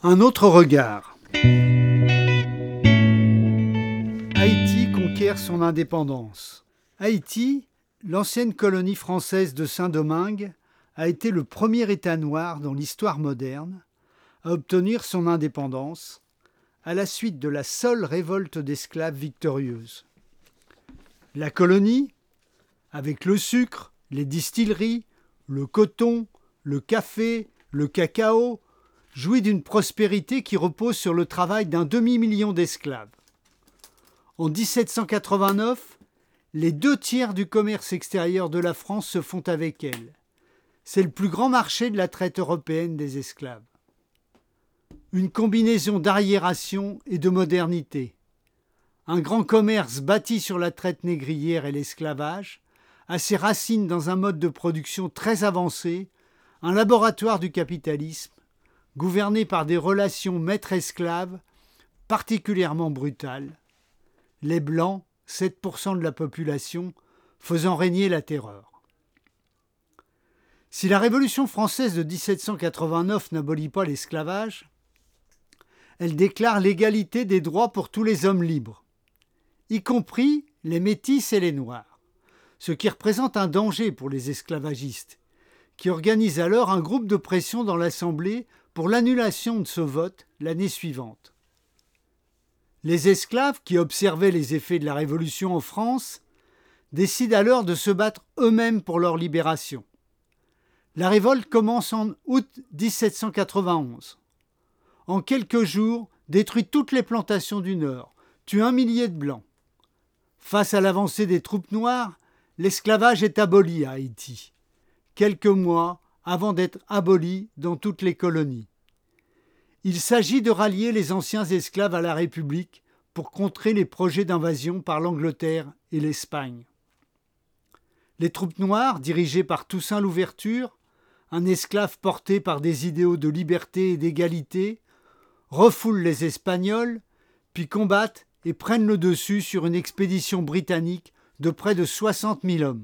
Un autre regard. Haïti conquiert son indépendance. Haïti, l'ancienne colonie française de Saint-Domingue, a été le premier État noir dans l'histoire moderne à obtenir son indépendance à la suite de la seule révolte d'esclaves victorieuse. La colonie, avec le sucre, les distilleries, le coton, le café, le cacao, jouit d'une prospérité qui repose sur le travail d'un demi-million d'esclaves. En 1789, les 2/3 du commerce extérieur de la France se font avec elle. C'est le plus grand marché de la traite européenne des esclaves. Une combinaison d'arriération et de modernité. Un grand commerce bâti sur la traite négrière et l'esclavage a ses racines dans un mode de production très avancé, un laboratoire du capitalisme, gouverné par des relations maître-esclave particulièrement brutales. Les Blancs, 7% de la population, faisant régner la terreur. Si la Révolution française de 1789 n'abolit pas l'esclavage, elle déclare l'égalité des droits pour tous les hommes libres, y compris les métis et les noirs, ce qui représente un danger pour les esclavagistes, qui organisent alors un groupe de pression dans l'Assemblée pour l'annulation de ce vote l'année suivante. Les esclaves, qui observaient les effets de la Révolution en France, décident alors de se battre eux-mêmes pour leur libération. La révolte commence en août 1791. En quelques jours, détruit toutes les plantations du Nord, tue 1 millier de Blancs. Face à l'avancée des troupes noires, l'esclavage est aboli à Haïti, quelques mois avant d'être aboli dans toutes les colonies. Il s'agit de rallier les anciens esclaves à la République pour contrer les projets d'invasion par l'Angleterre et l'Espagne. Les troupes noires, dirigées par Toussaint Louverture, un esclave porté par des idéaux de liberté et d'égalité, refoulent les Espagnols, puis combattent et prennent le dessus sur une expédition britannique de près de 60 000 hommes.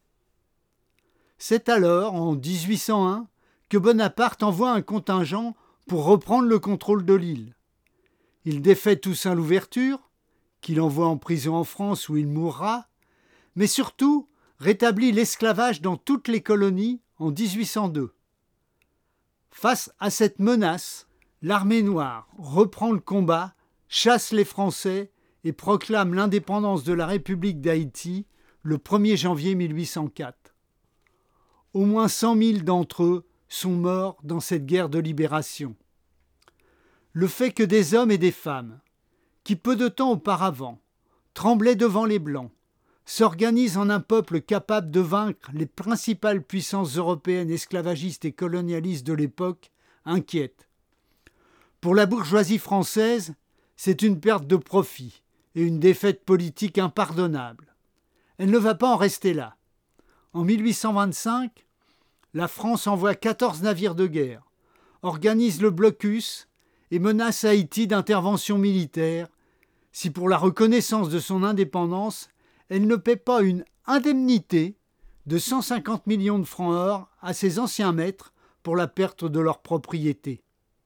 C'est alors, en 1801, que Bonaparte envoie un contingent pour reprendre le contrôle de l'île. Il défait Toussaint Louverture, qu'il envoie en prison en France où il mourra, mais surtout rétablit l'esclavage dans toutes les colonies en 1802. Face à cette menace, l'armée noire reprend le combat, chasse les Français et proclame l'indépendance de la République d'Haïti le 1er janvier 1804. Au moins 100 000 d'entre eux sont morts dans cette guerre de libération. Le fait que des hommes et des femmes, qui peu de temps auparavant tremblaient devant les Blancs, s'organisent en un peuple capable de vaincre les principales puissances européennes esclavagistes et colonialistes de l'époque, inquiète. Pour la bourgeoisie française, c'est une perte de profit et une défaite politique impardonnable. Elle ne va pas en rester là. En 1825, la France envoie 14 navires de guerre, organise le blocus et menace Haïti d'intervention militaire si pour la reconnaissance de son indépendance, elle ne paie pas une indemnité de 150 millions de francs or à ses anciens maîtres pour la perte de leur propriété.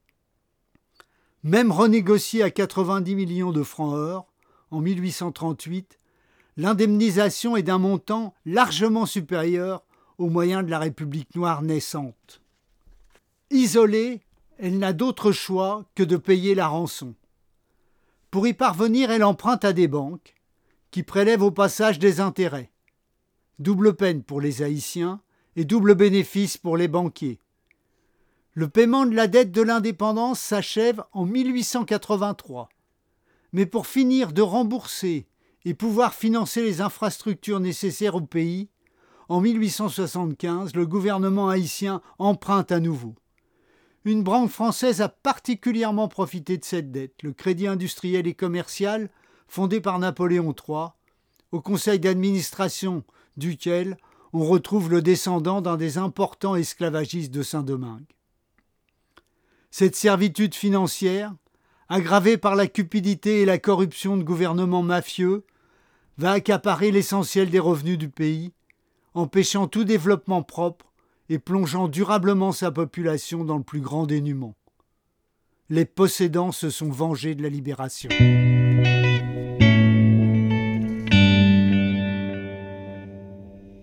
Même renégociée à 90 millions de francs or, en 1838, l'indemnisation est d'un montant largement supérieur aux moyens de la République noire naissante. Isolée, elle n'a d'autre choix que de payer la rançon. Pour y parvenir, elle emprunte à des banques qui prélèvent au passage des intérêts. Double peine pour les Haïtiens et double bénéfice pour les banquiers. Le paiement de la dette de l'indépendance s'achève en 1883. Mais pour finir de rembourser et pouvoir financer les infrastructures nécessaires au pays, en 1875, le gouvernement haïtien emprunte à nouveau. Une banque française a particulièrement profité de cette dette, le Crédit industriel et commercial, fondé par Napoléon III, au conseil d'administration duquel on retrouve le descendant d'un des importants esclavagistes de Saint-Domingue. Cette servitude financière, aggravée par la cupidité et la corruption de gouvernements mafieux, va accaparer l'essentiel des revenus du pays, empêchant tout développement propre et plongeant durablement sa population dans le plus grand dénuement. les possédants se sont vengés de la libération.